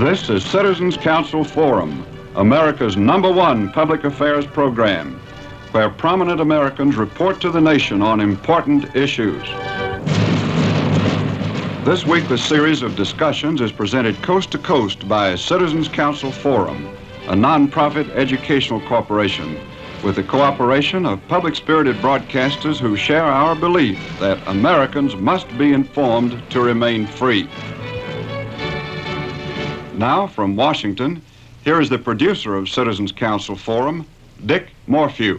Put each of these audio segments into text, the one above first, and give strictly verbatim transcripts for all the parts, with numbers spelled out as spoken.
This is Citizens Council Forum, America's number one public affairs program, where prominent Americans report to the nation on important issues. This week, the series of discussions is presented coast to coast by Citizens Council Forum, a nonprofit educational corporation with the cooperation of public-spirited broadcasters who share our belief that Americans must be informed to remain free. Now, from Washington, here is the producer of Citizens Council Forum, Dick Morphew.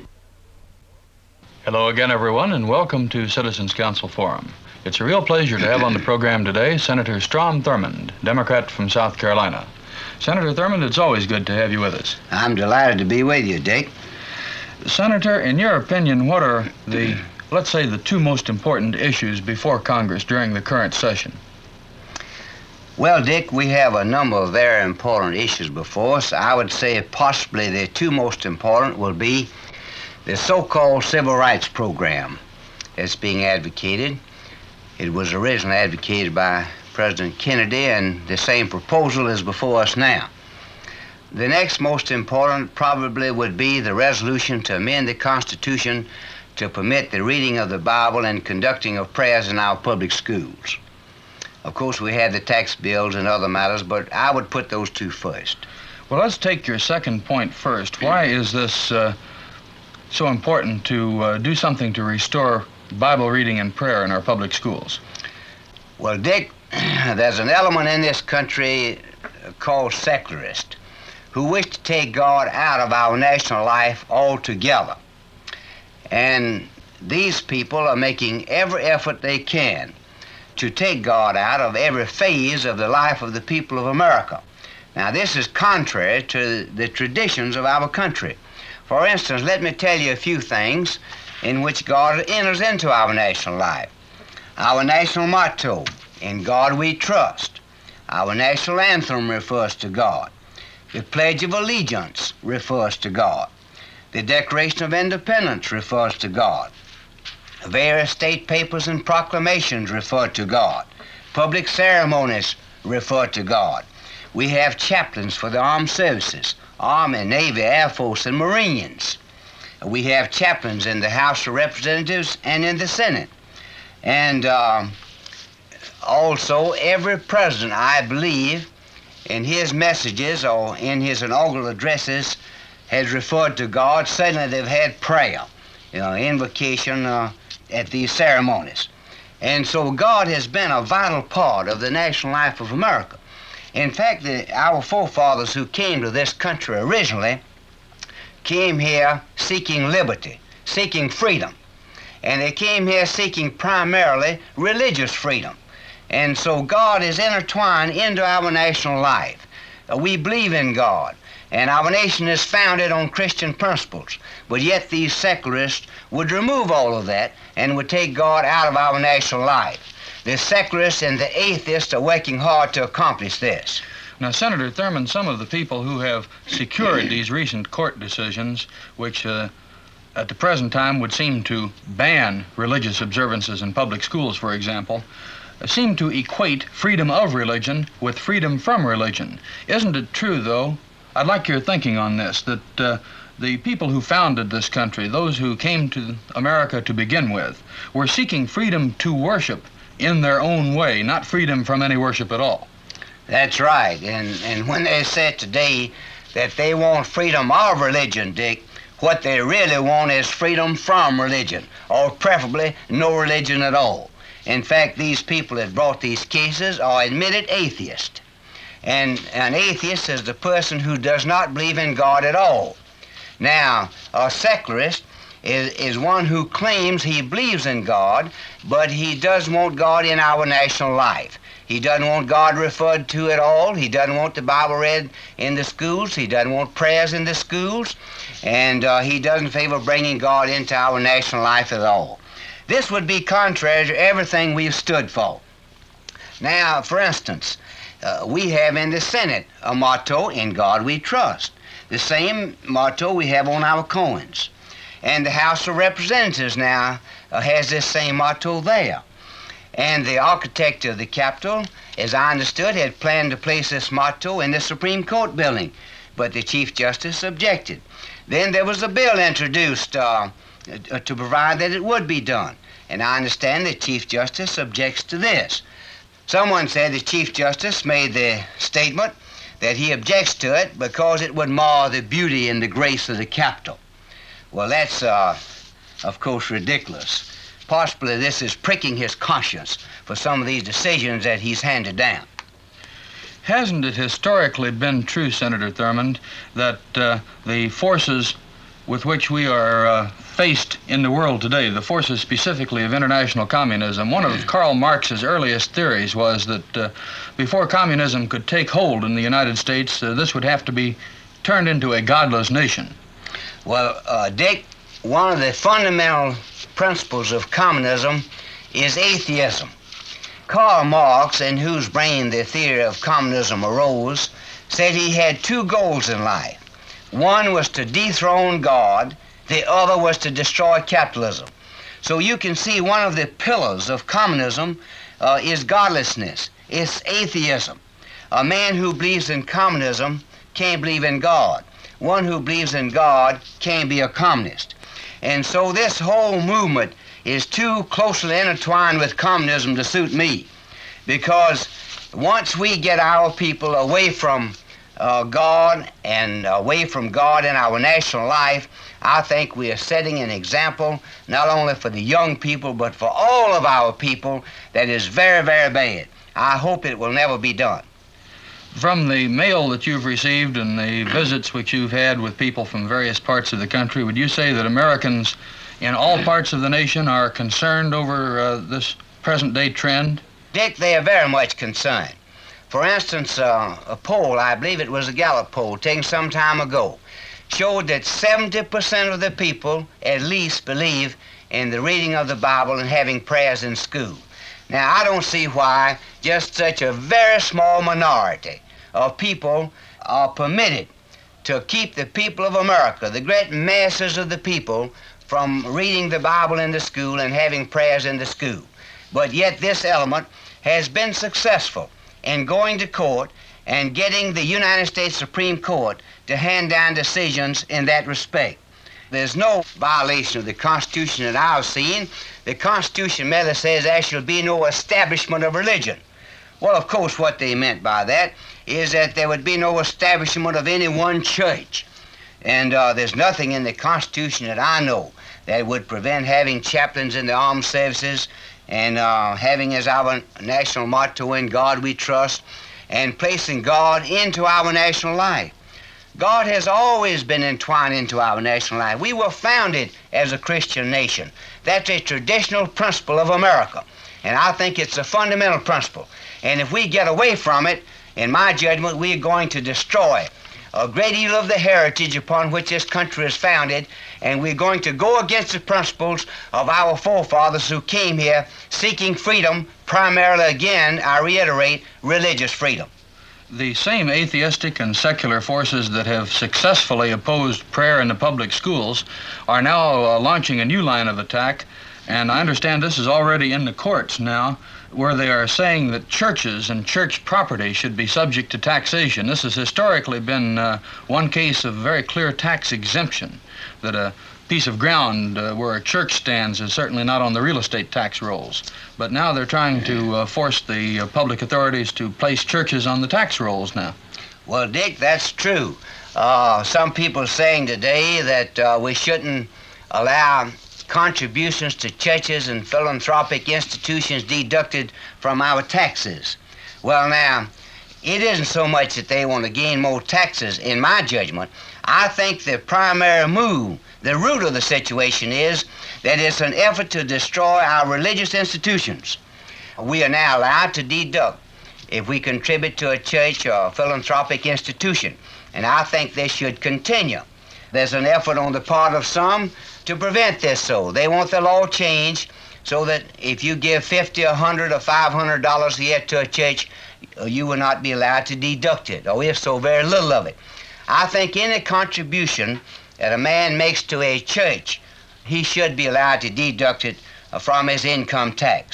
Hello again, everyone, and welcome to Citizens Council Forum. It's a real pleasure to have on the program today Senator Strom Thurmond, Democrat from South Carolina. Senator Thurmond, it's always good to have you with us. I'm delighted to be with you, Dick. Senator, in your opinion, what are the, let's say, the two most important issues before Congress during the current session? Well, Dick, we have a number of very important issues before us. I would say possibly the two most important will be the so-called Civil Rights Program that's being advocated. It was originally advocated by President Kennedy, and the same proposal is before us now. The next most important probably would be the resolution to amend the Constitution to permit the reading of the Bible and conducting of prayers in our public schools. Of course, we have the tax bills and other matters, but I would put those two first. Well, let's take your second point first. Why is this uh, so important to uh, do something to restore Bible reading and prayer in our public schools? Well, Dick, there's an element in this country called secularists who wish to take God out of our national life altogether. And these people are making every effort they can to take God out of every phase of the life of the people of America. Now, this is contrary to the traditions of our country. For instance, let me tell you a few things in which God enters into our national life. Our national motto, "In God We Trust." Our national anthem refers to God. The Pledge of Allegiance refers to God. The Declaration of Independence refers to God. Various state papers and proclamations refer to God. Public ceremonies refer to God. We have chaplains for the armed services, Army, Navy, Air Force, and Marines. We have chaplains in the House of Representatives and in the Senate. And uh, also, every president, I believe, in his messages or in his inaugural addresses has referred to God. Certainly they've had prayer, you know, invocation uh, at these ceremonies. And so God has been a vital part of the national life of America. In fact, the, our forefathers who came to this country originally came here seeking liberty, seeking freedom. And they came here seeking primarily religious freedom. And so God is intertwined into our national life. Uh, we believe in God, and our nation is founded on Christian principles. But yet these secularists would remove all of that and would take God out of our national life. The secularists and the atheists are working hard to accomplish this. Now, Senator Thurmond, some of the people who have secured these recent court decisions, which uh, at the present time would seem to ban religious observances in public schools, for example, seem to equate freedom of religion with freedom from religion. Isn't it true, though? I'd like your thinking on this, that uh, the people who founded this country, those who came to America to begin with, were seeking freedom to worship in their own way, not freedom from any worship at all. That's right. And, and when they say today that they want freedom of religion, Dick, what they really want is freedom from religion, or preferably no religion at all. In fact, these people that brought these cases are admitted atheists. And an atheist is the person who does not believe in God at all. Now, a secularist is, is one who claims he believes in God, but he doesn't want God in our national life. He doesn't want God referred to at all. He doesn't want the Bible read in the schools. He doesn't want prayers in the schools. And uh, he doesn't favor bringing God into our national life at all. This would be contrary to everything we've stood for. Now, for instance, uh, we have in the Senate a motto, "In God We Trust." The same motto we have on our coins. And the House of Representatives now uh, has this same motto there. And the architect of the Capitol as I understood, had planned to place this motto in the Supreme Court building, but the Chief Justice objected. Then there was a bill introduced uh, to provide that it would be done, and I understand the Chief Justice objects to this. Someone said the Chief Justice made the statement that he objects to it because it would mar the beauty and the grace of the Capitol. Well, that's, uh, of course, ridiculous. Possibly this is pricking his conscience for some of these decisions that he's handed down. Hasn't it historically been true, Senator Thurmond, that uh, the forces with which we are uh, faced in the world today, the forces specifically of international communism, one of Karl Marx's earliest theories was that uh, before communism could take hold in the United States, uh, this would have to be turned into a godless nation. Well, uh, Dick, one of the fundamental principles of communism is atheism. Karl Marx, in whose brain the theory of communism arose, said he had two goals in life. One was to dethrone God, the other was to destroy capitalism. So you can see one of the pillars of communism uh, is godlessness, it's atheism. A man who believes in communism can't believe in God. One who believes in God can't be a communist. And so this whole movement is too closely intertwined with communism to suit me, because once we get our people away from uh, God and away from God in our national life, I think we are setting an example not only for the young people but for all of our people that is very, very bad. I hope it will never be done. From the mail that you've received and the visits which you've had with people from various parts of the country, would you say that Americans in all parts of the nation are concerned over uh, this present-day trend? Dick, they are very much concerned. For instance, uh, a poll, I believe it was a Gallup poll taken some time ago, showed that seventy percent of the people at least believe in the reading of the Bible and having prayers in school. Now, I don't see why just such a very small minority of people are permitted to keep the people of America, the great masses of the people, from reading the Bible in the school and having prayers in the school. But yet this element has been successful in going to court and getting the United States Supreme Court to hand down decisions in that respect. There's no violation of the Constitution that I've seen. The Constitution merely says there shall be no establishment of religion. Well, of course, what they meant by that is that there would be no establishment of any one church. And uh, there's nothing in the Constitution that I know that would prevent having chaplains in the armed services and uh, having as our national motto, "In God We Trust," and placing God into our national life. God has always been entwined into our national life. We were founded as a Christian nation. That's a traditional principle of America, and I think it's a fundamental principle. And if we get away from it, in my judgment, we are going to destroy a great deal of the heritage upon which this country is founded, and we're going to go against the principles of our forefathers who came here seeking freedom, primarily, again, I reiterate, religious freedom. The same atheistic and secular forces that have successfully opposed prayer in the public schools are now uh, launching a new line of attack, and I understand this is already in the courts now, where they are saying that churches and church property should be subject to taxation. This has historically been uh, one case of very clear tax exemption, that a piece of ground uh, where a church stands is certainly not on the real estate tax rolls. But now they're trying to uh, force the uh, public authorities to place churches on the tax rolls now. Well, Dick, that's true. Uh, some people are saying today that uh, we shouldn't allow contributions to churches and philanthropic institutions deducted from our taxes. Well, now, it isn't so much that they want to gain more taxes, in my judgment. I think the primary move, the root of the situation is that it's an effort to destroy our religious institutions. We are now allowed to deduct if we contribute to a church or a philanthropic institution, and I think this should continue. There's an effort on the part of some to prevent this so. They want the law changed so that if you give fifty, a hundred, or five hundred dollars a year to a church, you will not be allowed to deduct it, or if so, very little of it. I think any contribution that a man makes to a church, he should be allowed to deduct it from his income tax.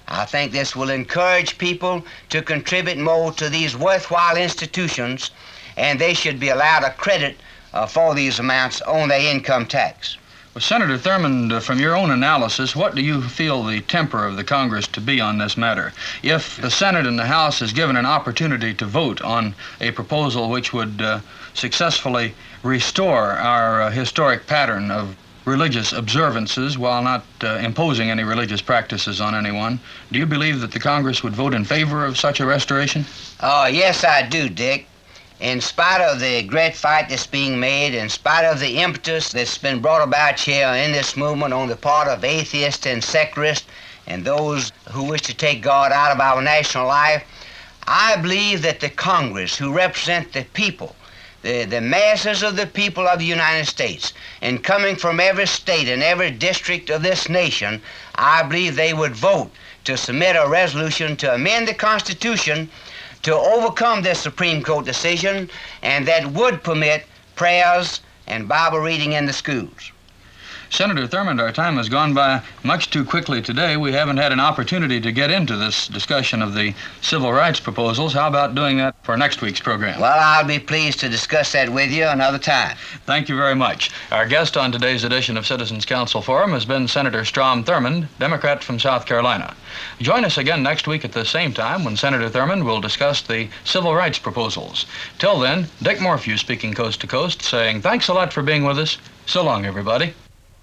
I think this will encourage people to contribute more to these worthwhile institutions, and they should be allowed a credit uh, for these amounts on their income tax. Well, Senator Thurmond, uh, from your own analysis, what do you feel the temper of the Congress to be on this matter? If the Senate and the House is given an opportunity to vote on a proposal which would uh, successfully restore our uh, historic pattern of religious observances while not uh, imposing any religious practices on anyone, do you believe that the Congress would vote in favor of such a restoration? Oh, yes, I do, Dick. In spite of the great fight that's being made, in spite of the impetus that's been brought about here in this movement on the part of atheists and secularists and those who wish to take God out of our national life, I believe that the Congress, who represent the people, the, the masses of the people of the United States, and coming from every state and every district of this nation, I believe they would vote to submit a resolution to amend the Constitution to overcome this Supreme Court decision, and that would permit prayers and Bible reading in the schools. Senator Thurmond, our time has gone by much too quickly today. We haven't had an opportunity to get into this discussion of the civil rights proposals. How about doing that for next week's program? Well, I'll be pleased to discuss that with you another time. Thank you very much. Our guest on today's edition of Citizens Council Forum has been Senator Strom Thurmond, Democrat from South Carolina. Join us again next week at the same time when Senator Thurmond will discuss the civil rights proposals. Till then, Dick Morphew speaking coast to coast, saying thanks a lot for being with us. So long, everybody.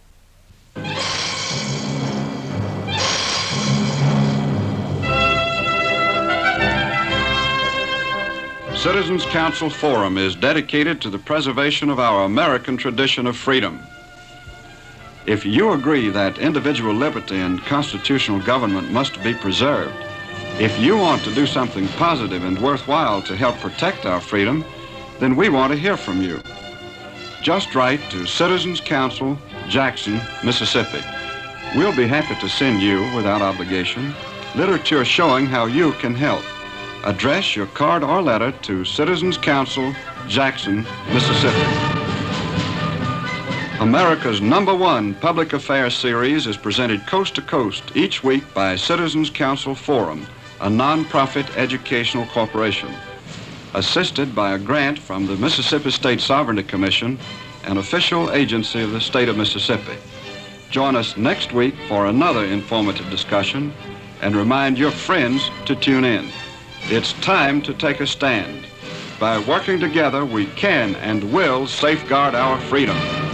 Citizens Council Forum is dedicated to the preservation of our American tradition of freedom. If you agree that individual liberty and constitutional government must be preserved, if you want to do something positive and worthwhile to help protect our freedom, then we want to hear from you. Just write to Citizens Council, Jackson, Mississippi. We'll be happy to send you, without obligation, literature showing how you can help. Address your card or letter to Citizens Council, Jackson, Mississippi. America's number one public affairs series is presented coast to coast each week by Citizens Council Forum, a non-profit educational corporation, assisted by a grant from the Mississippi State Sovereignty Commission, an official agency of the state of Mississippi. Join us next week for another informative discussion, and remind your friends to tune in. It's time to take a stand. By working together, we can and will safeguard our freedom.